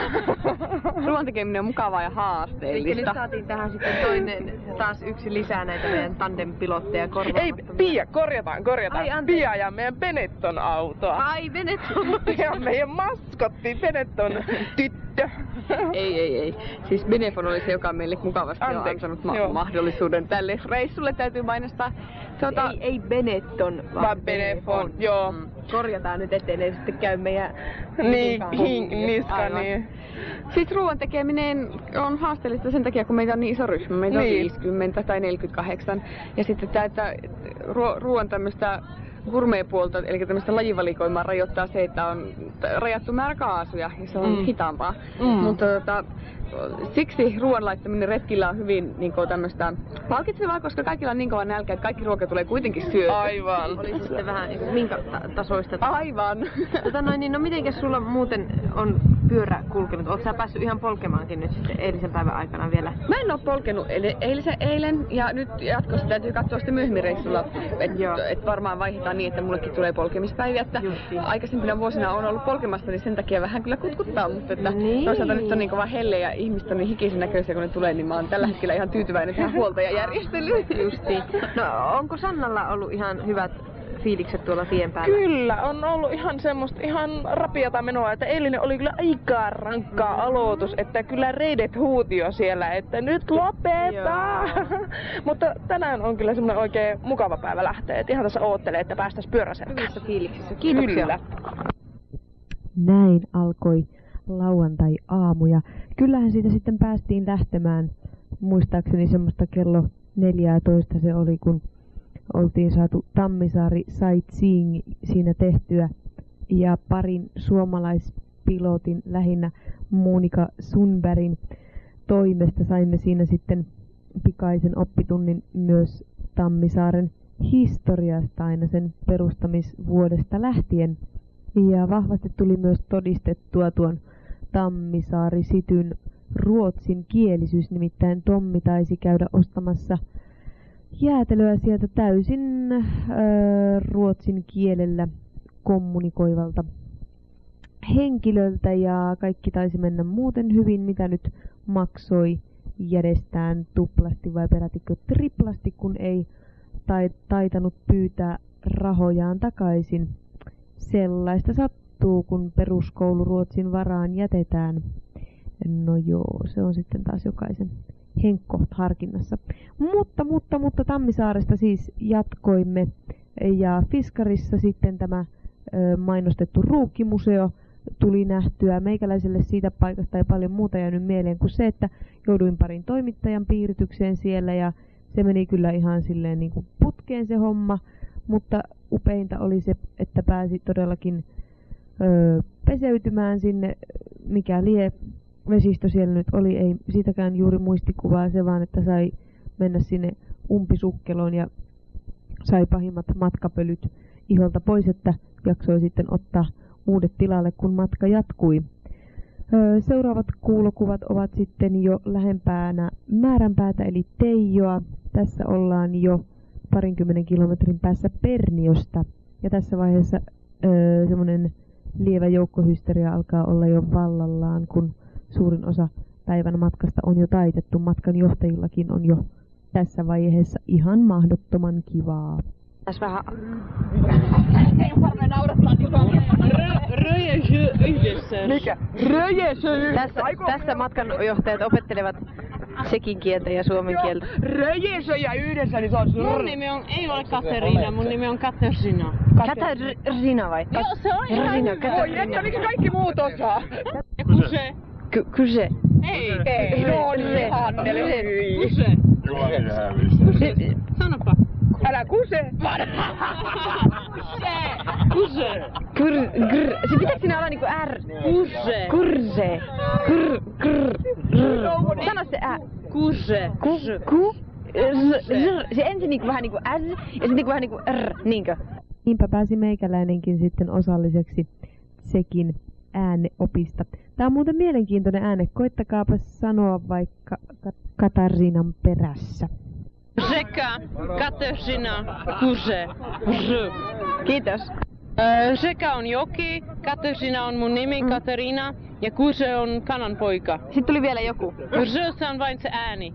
Ruoan tekeminen on mukavaa ja haasteellista. Eikä nyt saatiin tähän sitten toinen, taas yksi lisää näitä meidän tandem pilotteja Ei, Pia, korjataan, korjataan. Ai, Pia ja meidän Benetton autoa. Ai, Benetton. Ja meidän maskotti, Benetton tyttö. Ei, ei, ei. Siis Benefon oli se, joka meille mukavasti Anteeksi, on antanut ma- mahdollisuuden tälle reissulle. Täytyy mainostaa. Tuota, ei, ei Benetton, vaan, vaan Benefon. Joo. Mm. Korjataan nyt, ettei ne sitten käy meidän niin, hin, niska, niin. Siis ruoan tekeminen on haasteellista sen takia, kun meitä on niin iso ryhmä. Meitä niin. on viisikymmentä tai neljäkymmentäkahdeksan. Ja sitten tämä, että ruoan tämmöistä gourmet-puolta, eli tämmöistä lajivalikoimaa rajoittaa se, että on rajattu määrä kaasuja ja se on mm. hitaampaa. Mm. Mutta tota, siksi ruoan laittaminen retkillä on hyvin niin kuin tämmöistä palkitsevaa, koska kaikilla on niin kova nälkä, että kaikki ruoka tulee kuitenkin syötyä. Aivan. Oli sitten vähän minkä tasoista. Aivan. Tota noin, niin no mitenkäs sulla muuten on pyörä kulkenut? Oletko sä päässyt ihan polkemaankin nyt sitten eilisen päivän aikana vielä? Mä en oo polkenut eilisen eilen ja nyt jatkossa täytyy katsoa sitten myöhemmin reissulla. Että et varmaan vaihdetaan niin, että mullekin tulee polkemispäiviä. Että aikaisempina vuosina on ollut polkemassa, niin sen takia vähän kyllä kutkuttaa, mutta että niin. Toisaalta nyt on niin kova helle ja ihmiset on niin hikisen näköisiä, kun ne tulee, niin mä oon tällä hetkellä ihan tyytyväinen tähän huoltajajärjestelyyn. Justiin. No onko Sannalla ollut ihan hyvät fiilikset tuolla tien päällä? Kyllä, on ollut ihan semmoista ihan rapiata menoa, että eilinen oli kyllä aika rankkaa mm. aloitus, että kyllä reidet huuti jo siellä, että nyt lopeta! Mutta tänään on kyllä semmoinen oikein mukava päivä lähteä, että ihan tässä oottelee, että päästäis pyöräselkään. Hyvissä fiiliksissä. Kiitoksia. Kyllä. Näin alkoi lauantai-aamu ja kyllähän siitä sitten päästiin lähtemään, muistaakseni semmoista kello neljätoista se oli, kun oltiin saatu Tammisaari sightseeing siinä tehtyä ja parin suomalaispilotin, lähinnä Monika Sundbergin toimesta saimme siinä sitten pikaisen oppitunnin myös Tammisaaren historiasta aina sen perustamisvuodesta lähtien. Ja vahvasti tuli myös todistettua tuon Tammisaari-Sityn ruotsin kielisyys, nimittäin Tommi taisi käydä ostamassa jäätelöä sieltä täysin öö, ruotsin kielellä kommunikoivalta henkilöltä ja kaikki taisi mennä muuten hyvin, mitä nyt maksoi järjestään tuplasti vai perätikö triplasti, kun ei tai, taitanut pyytää rahojaan takaisin. Sellaista sattuu, kun peruskoulu Ruotsin varaan jätetään. No joo, se on sitten taas jokaisen henkkoht harkinnassa. Mutta, mutta, mutta Tammisaaresta siis jatkoimme ja Fiskarissa sitten tämä ö, mainostettu ruukkimuseo tuli nähtyä. Meikäläiselle siitä paikasta ei paljon muuta jäänyt mieleen kuin se, että jouduin parin toimittajan piiritykseen siellä ja se meni kyllä ihan silleen niin kuin putkeen se homma, mutta upeinta oli se, että pääsi todellakin ö, peseytymään sinne, mikä lie vesistö siellä nyt oli, ei siitäkään juuri muistikuvaa, se vaan, että sai mennä sinne umpisukkeloon ja sai pahimmat matkapölyt iholta pois, että jaksoi sitten ottaa uudet tilalle, kun matka jatkui. Öö, seuraavat kuulokuvat ovat sitten jo lähempänä määränpäätä, eli Teijoa. Tässä ollaan jo parinkymmenen kilometrin päässä Perniosta, ja tässä vaiheessa öö, semmoinen lievä joukkohysteria alkaa olla jo vallallaan, kun suurin osa päivän matkasta on jo taitettu. Matkan johtajillakin on jo tässä vaiheessa ihan mahdottoman kivaa. Tässä vähän... Röjesö yhdessä. Mikä? Röjesö! Tässä, tässä matkanjohtajat opettelevat sekin kieltä ja suomen kieltä. Röjesö ja yhdessä, niin se on... Mun nimi on, ei ole Kateriina, mun nimi on Katarzyna. Katarzyna vai? Joo, se on ihan hyvä. Voi, että miksi kaikki muut osaa? Ja kuse. Kyse. Ei. Ei, no niin, Hannele, hyi. Kuse. Sanopa. Älä kuse! Kuse. Kyr, grr. Se pitääkö siinä olla niinku R? Kuse. Kurse. Grr, grr, grr. Sano se ä. Kuse. Ku, ku. Z, z. Se ensin niinku vähän niinku S ja sitten niinku vähän niinku R, niinkö? Niinpä pääsi meikäläinenkin sitten osalliseksi sekin ääneopista. Tää on muuten mielenkiintoinen ääne. Koittakaapa sanoa vaikka Katarinan perässä. Rzeka, Katarzyna, Kuse. Kiitos. Rzeka on joki, Katarzyna on mun nimi, Katarina, ja Kuse on kananpoika. Sitten tuli vielä joku. Rössä on vain se ääni.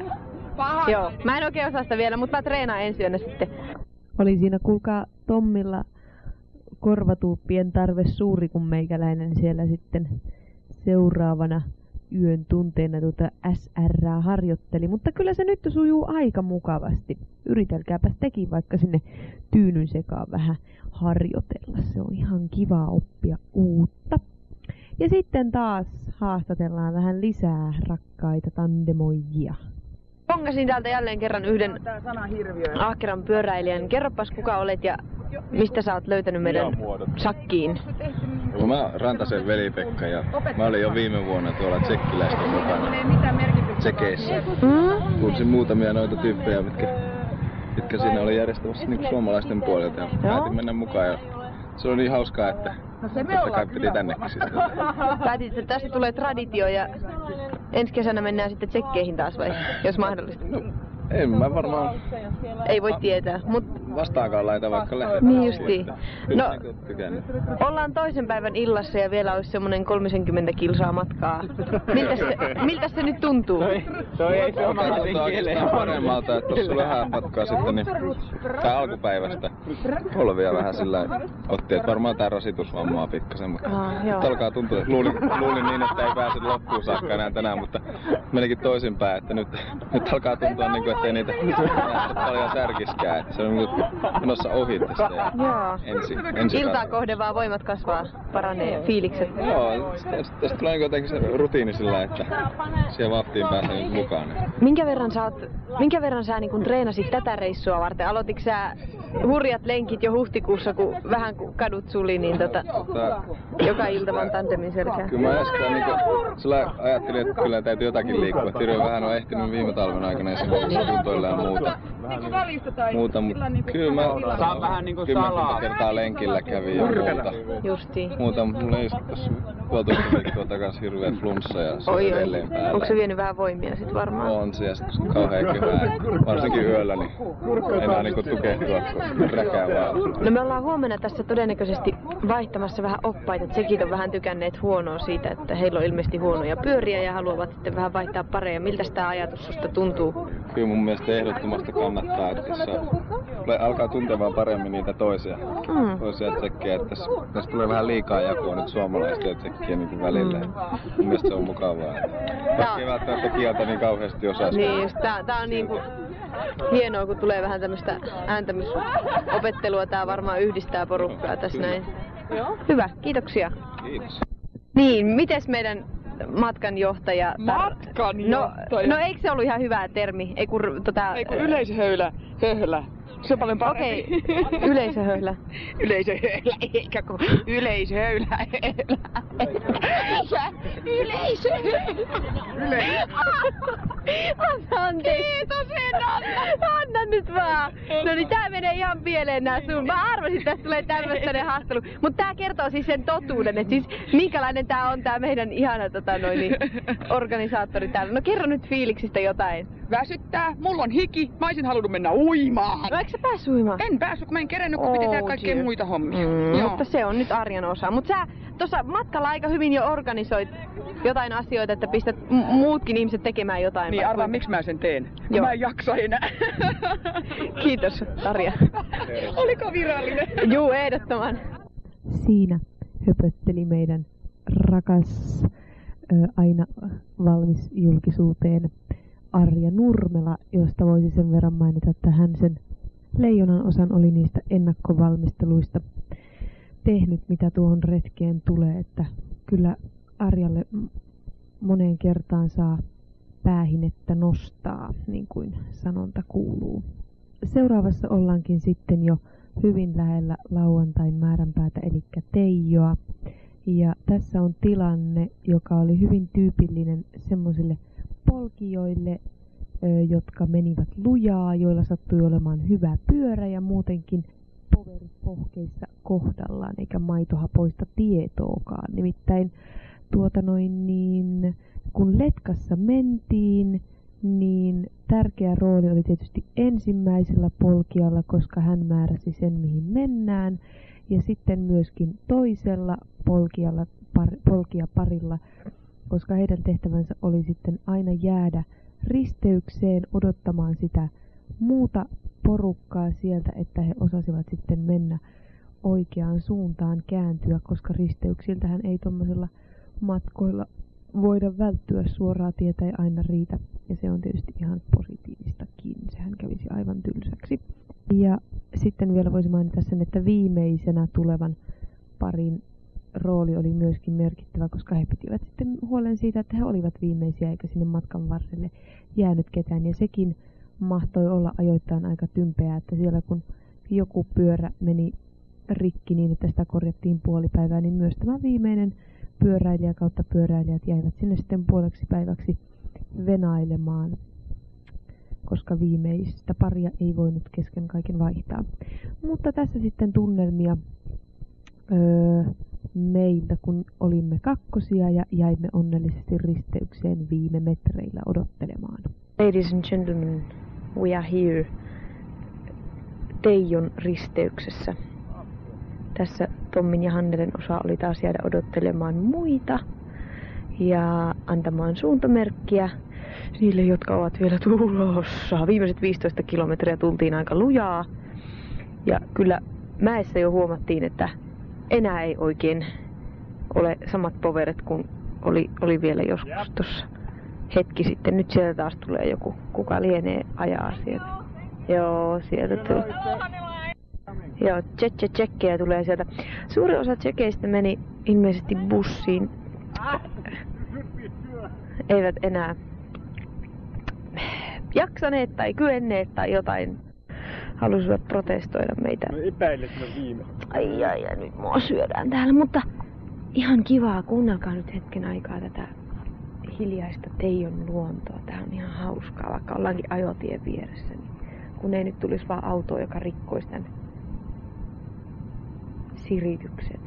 Joo, mä en oikein osaa sitä vielä, mutta mä treenaan ensi yönä sitten. Oli siinä kuulkaa Tommilla korvatulppien tarve suuri, kun meikäläinen siellä sitten seuraavana yön tunteena tuota S R:ää harjoitteli, mutta kyllä se nyt sujuu aika mukavasti. Yritelkääpäs tekin vaikka sinne tyynyn sekaan vähän harjoitella. Se on ihan kiva oppia uutta. Ja sitten taas haastatellaan vähän lisää rakkaita tandemoijia. Pongasin täältä jälleen kerran yhden ahkeran pyöräilijän. Kerropas kuka olet ja mistä sä oot löytänyt meidän sakkiin? No, mä oon Rantasen veli-Pekka ja mä olin jo viime vuonna tuolla tsekkiläisten mukana Tsekeissä. Mm? Kuulsin muutamia noita tyyppejä, mitkä, mitkä siinä oli järjestämässä niin suomalaisten puolelta ja päätin mennä mukaan. Ja se oli niin hauskaa, että totta kai piti tännekin sitten. Päätit, että tästä tulee traditio ja ensi kesänä mennään sitten tsekkeihin taas vai, jos mahdollista? No, en mä varmaan... Ei voi tietää, mut... Vastaakaan laita vaikka lähdetään. Niin justiin. No, ollaan toisen päivän illassa ja vielä olisi semmonen kolmekymmentä kilsaa matkaa. Miltä se, miltä se nyt tuntuu? Toi ei suomalaisen kieleen. Paremmalta, että tossa vähän matkaa sitten, niin tää alkupäivästä polvia vähän sillä otti, että varmaan tää rasitusvammaa pikkasen, mutta ah, nyt alkaa tuntua, että luulin, luulin niin, että ei pääse loppuun saakka enää tänään, mutta menikin toisinpäin, että nyt, nyt alkaa tuntua niin kuin, ettei niitä paljon särkiskään, että se on niin menossa ohi tästä. Ja Joo. ensi, ensi Iltaa kohden vaan voimat kasvaa, paranee fiilikset. Joo, tästä, tästä tulee jotenkin se rutiini sillä, että siellä vaftiin pääsee nyt mukaan. Minkä verran sä, oot, minkä verran sä niin kun treenasit tätä reissua varten? Aloititko sä hurjat lenkit jo huhtikuussa, kun vähän kun kadut suli, niin tota, Tota, joka ilta vaan tandemin selkää? Kyllä mä äsken niinku, sillä ajattelin, että kyllä täytyy jotakin liikkua. Tyrö vähän on ehtinyt viime talven aikana esimerkiksi kuntoilla ja muuta. Muuta, mutta kyllä mä kymmenkunta kertaa lenkillä kävin ja muuta. Justiin. Muuta, mutta mulla ei tossa puolitoista viikkoa takas hirveä flunssa ja se on Oi, oi. edelleen päällä. Onko se vienyt vähän voimia sit varmaan? On se ja sit kun kauhean kyhää, varsinkin yöllä, niin enää niinku tukehtua, kun räkää vaan. No me ollaan huomenna tässä todennäköisesti vaihtamassa vähän oppaita. Tsekit on vähän tykänneet huonoa siitä, että heillä on ilmeisesti huonoja pyöriä ja haluavat sitten vähän vaihtaa pareja. Miltä tämä ajatus susta tuntuu? Kyllä mun mielestä ehdottomasti kannattaa, että tässä alkaa tuntemaan paremmin niitä toisia, mm. toisia tsekkejä. Että tässä, tässä tulee vähän liikaa jakoa nyt suomalaista ja tsekkiä niin välillä. Mm. Mun mielestä se on mukavaa. Vaikka ei välttämättä kieltä niin kauheasti osaa. Niin, just tää, tää on niinku hienoa, kun tulee vähän tämmöstä ääntämysopettelua. Tää varmaan yhdistää porukkaa tässä näin. Hyvä, kiitoksia. Kiitos. Niin, mites meidän matkanjohtaja? Matkanjohtaja? No, no eikö se ollut ihan hyvä termi? Ei kun, tota, Ei kun yleisöhöylä, höhlä. Se on paljon parempi. Okei, okay. Yleisöhöylä. Yleisöhöylä, eikä kun yleisöhöylä, höylä. Yleisöhöylä. Anna anteeksi. Kiitos, Anna. Anna nyt vaan. No niin, tää menee ihan pieleen nää sun. Mä arvasin, että tästä tulee tämmöstä haastelu. Mut tää kertoo siis sen totuuden, että siis minkälainen tää on tää meidän ihana tota, noin, niin, organisaattori täällä. No kerro nyt fiiliksistä jotain. Väsyttää, mulla on hiki, mä olisin halunnut mennä uimaan. No eikö sä päässyt uimaan? En päässyt, kun mä en kerennyt, kun piti tehdä kaikkea dear. muita hommia. Mm, Joo. Mutta se on nyt arjen osa. Mutta sä tuossa matkalla aika hyvin jo organisoit jotain asioita, että pistät m- muutkin ihmiset tekemään jotain. Niin, arvaa miksi mä sen teen. Kun Joo. mä en jaksa enää. Kiitos, Tarja. Oliko virallinen? Juu, ehdottoman. Siinä höpötteli meidän rakas, ö, aina valmis julkisuuteen Arja Nurmela, josta voisi sen verran mainita, että hän sen leijonan osan oli niistä ennakkovalmisteluista tehnyt, mitä tuohon retkeen tulee, että kyllä Arjalle moneen kertaan saa päähinettä nostaa, niin kuin sanonta kuuluu. Seuraavassa ollaankin sitten jo hyvin lähellä lauantain määränpäätä, eli Teijoa. Ja tässä on tilanne, joka oli hyvin tyypillinen semmoisille polkijoille, jotka menivät lujaa, joilla sattui olemaan hyvä pyörä ja muutenkin poverit pohkeissa kohdallaan, eikä maitohapoista tietoakaan. Nimittäin tuota noin niin, kun Letkassa mentiin, niin tärkeä rooli oli tietysti ensimmäisellä polkijalla, koska hän määräsi sen, mihin mennään, ja sitten myöskin toisella polkijalla, par, polkijaparilla, koska heidän tehtävänsä oli sitten aina jäädä risteykseen odottamaan sitä muuta porukkaa sieltä, että he osasivat sitten mennä oikeaan suuntaan kääntyä, koska risteyksiltähän ei tuommoisilla matkoilla voida välttyä, suoraa tietä ei aina riitä, ja se on tietysti ihan positiivistakin, sehän kävisi aivan tylsäksi. Ja sitten vielä voisi mainita sen, että viimeisenä tulevan parin rooli oli myöskin merkittävä, koska he pitivät sitten huolen siitä, että he olivat viimeisiä eikä sinne matkan varrelle jäänyt ketään, ja sekin mahtoi olla ajoittain aika tympeää, että siellä kun joku pyörä meni rikki niin, että sitä korjattiin puolipäivää, niin myös tämä viimeinen pyöräilijä kautta pyöräilijät jäivät sinne sitten puoleksi päiväksi venailemaan, koska viimeistä paria ei voinut kesken kaiken vaihtaa. Mutta tässä sitten tunnelmia öö, meiltä, kun olimme kakkosia ja jäimme onnellisesti risteykseen viime metreillä odottelemaan. Ladies and gentlemen, we are here Teijon risteyksessä. Tässä Tommin ja Hannelen osa oli taas jäädä odottelemaan muita ja antamaan suuntamerkkiä niille, jotka ovat vielä tulossa. Viimeiset viisitoista kilometriä tultiin aika lujaa ja kyllä mäessä jo huomattiin, että enää ei oikein ole samat poverit kuin oli, oli vielä joskus tuossa hetki sitten. Nyt sieltä taas tulee joku, kuka lienee ajaa sieltä. Joo, sieltä tulee. Joo, tse tsekkejä tulee sieltä. Suuri osa tsekeistä meni ilmeisesti bussiin. Eivät enää jaksaneet tai kyenneet tai jotain. Halusivat protestoida meitä. No epäilet mä viime. Ai ai ai, nyt mua syödään täällä, mutta ihan kivaa. Kuunnelkaa nyt hetken aikaa tätä hiljaista Teijon luontoa. Tää on ihan hauskaa, vaikka ollaankin ajotien vieressä. Niin kun ei nyt tulisi vaan auto, joka rikkoisi tän sirityksen.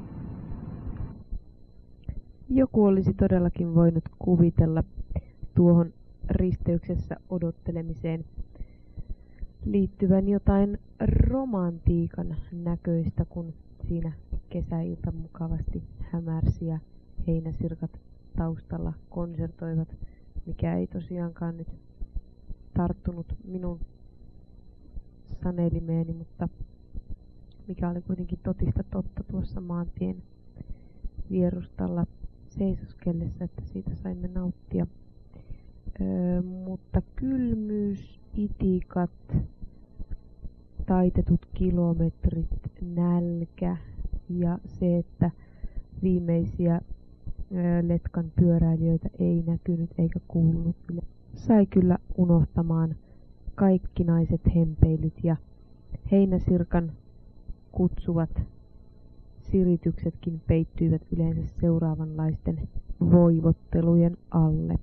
Joku olisi todellakin voinut kuvitella tuohon risteyksessä odottelemiseen liittyvän jotain romantiikan näköistä, kun siinä kesäilta mukavasti hämärsi ja heinäsirkat taustalla konsertoivat, mikä ei tosiaankaan nyt tarttunut minun sanelimeeni, mutta mikä oli kuitenkin totista totta tuossa maantien vierustalla seisoskellessa, että siitä saimme nauttia. Öö, mutta kylmyys, itikat, taitetut kilometrit, nälkä ja se, että viimeisiä öö, Letkan pyöräilijöitä ei näkynyt eikä kuulunut, sai kyllä unohtamaan kaikkinaiset hempeilyt ja heinäsirkan kutsuvat sirityksetkin peittyivät yleensä seuraavanlaisten voivottelujen alle.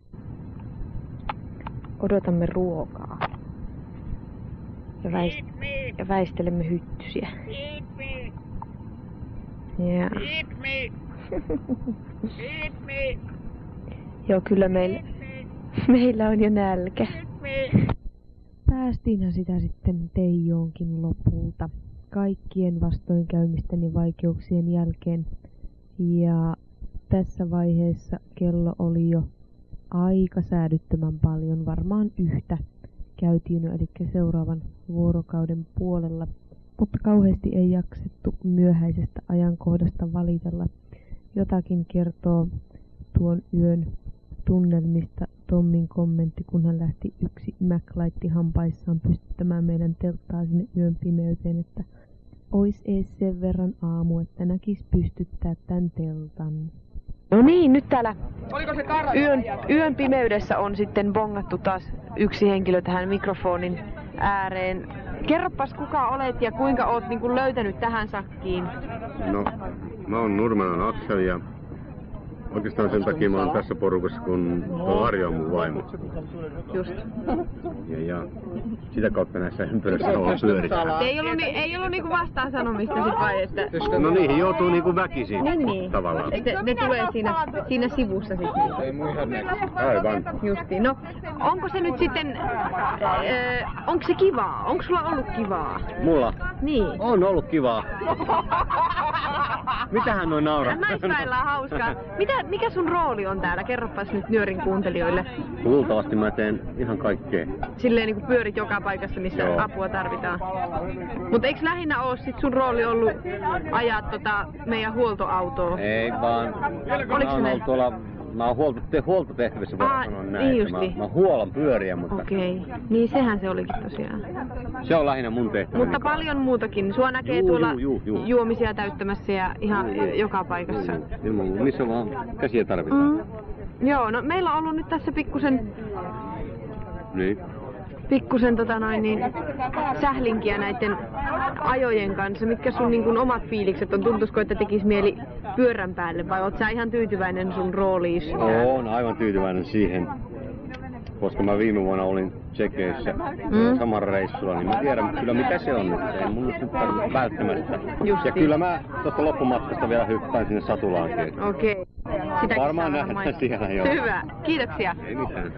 Odotamme ruokaa ja, väist- ja väistelemme hyttysiä. Yeah. Joo, kyllä meillä, meillä on jo nälkä. Päästiinhän sitä sitten Teijoonkin lopulta kaikkien vastoinkäymisten ja vaikeuksien jälkeen. Ja tässä vaiheessa kello oli jo aika säädyttömän paljon, varmaan yhtä käytiin jo, eli seuraavan vuorokauden puolella. Mutta kauheasti ei jaksettu myöhäisestä ajankohdasta valitella. Jotakin kertoo tuon yön tunnelmista Tommin kommentti, kun hän lähti yksi MacLight hampaissaan pystyttämään meidän telttaa sinne yön pimeyteen, että ois ees sen verran aamu, että näkis pystyttää tän teltan. No niin, nyt täällä Oliko se Karla? yön, yön pimeydessä on sitten bongattu taas yksi henkilö tähän mikrofonin ääreen. Kerropas kuka olet ja kuinka oot niin kuin löytänyt tähän sakkiin? No, mä oon Nurmelan Aksel ja oikeastaan sen takia mä oon tässä porukassa, kun tuo Harjo on mun vaimo. Just. Ja, ja sitä kautta näissä ympyröissä on pyörissä. Ei ollut, ni, ei ollut niinku vastaan sanomista sit vai, että... No niihin joutuu niinku väkisin niin, niin. tavallaan. Että ne tulee siinä, siinä sivussa sitten. Ei mun ihan näin. Aivan. Justiin. No, onko se nyt sitten... Äh, onko se kivaa? Onko sulla ollut kivaa? Mulla? Niin. On ollut kivaa. Mitähän noin nauraa? Naisväellä on hauskaa. Mitä, mikä sun rooli on täällä? Kerropas nyt Nyörin kuuntelijoille. Luultavasti mä teen ihan kaikkea. Silleen niin kuin pyörit joka paikassa, missä Joo. apua tarvitaan. Mutta eikö lähinnä oo sit sun rooli ollut ajaa tota meidän huoltoautoa? Ei vaan. Oliko se näin? Tuolla, mä oon huolto, te, huoltotehtävissä voin sanoa näin. Niin mä, mä huolan pyöriä, mutta... Okei, okay. Niin sehän se olikin tosiaan. Se on lähinnä mun tehtävä. Mutta paljon muutakin. Sua näkee juu, tuolla juu, juu, juu. juomisia täyttämässä ja ihan juu, joka paikassa. Ilman, missä vaan käsiä tarvitaan. Mm. Joo, no meillä on ollut nyt tässä pikkusen... Niin. Pikkusen tota noin niin sählinkiä näiden ajojen kanssa. Mitkä sun niin kun omat fiilikset on? Tuntuisiko, että tekis mieli pyörän päälle vai oot sä ihan tyytyväinen sun rooliin? Oon aivan tyytyväinen siihen. Koska mä viime vuonna olin Tsekeissä mm. saman reissulla, niin mä tiedän kyllä mitä se on nyt. Ei mun nyt tarvitse välttämättä. Justiin. Ja kyllä mä tuosta loppumatkasta vielä hyppään sinne Satulaankin. Okei. Okay. Varmaan nähdään siellä jo. Hyvä. Kiitoksia. Ei mitään.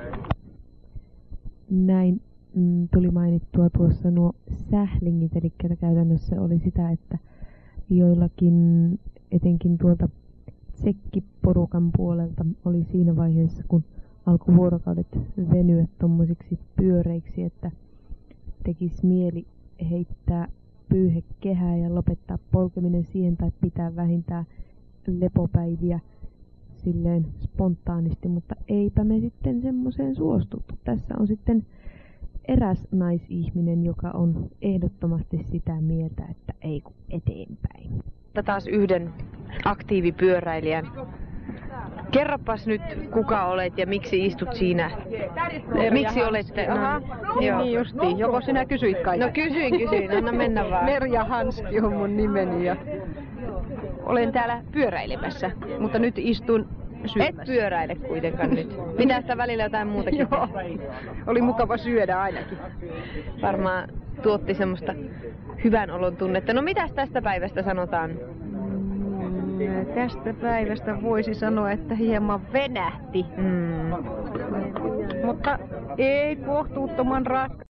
Näin mm, tuli mainittua tuossa nuo sählingit, eli käytännössä oli sitä, että joillakin etenkin tuolta tsekkiporukan puolelta oli siinä vaiheessa, kun alkoi vuorokaudet venyä tommosiksi pyöreiksi, että tekisi mieli heittää pyyhe kehää ja lopettaa polkeminen siihen tai pitää vähintään lepopäiviä silleen spontaanisti, mutta eipä me sitten semmoiseen suostuttu. Tässä on sitten eräs naisihminen, joka on ehdottomasti sitä mieltä, että ei kun eteenpäin. Taas yhden aktiivipyöräilijän. Kerropas nyt, kuka olet ja miksi istut siinä? Ja miksi olette? Aha, niin, niin justiin. Joko sinä kysyit kai? No kysyin, kysyin. Anna mennä vaan. Merja Hanski on mun nimeni ja olen täällä pyöräilemässä, mutta nyt istun syömässä. Et pyöräile kuitenkaan nyt. Pitää sitä välillä jotain muutakin. Joo, oli mukava syödä ainakin. Varmaan tuotti semmoista hyvän olon tunnetta. No mitäs tästä päivästä sanotaan? Tästä päivästä voisi sanoa, että hieman venähti. Mm. Mutta ei kohtuuttoman raska.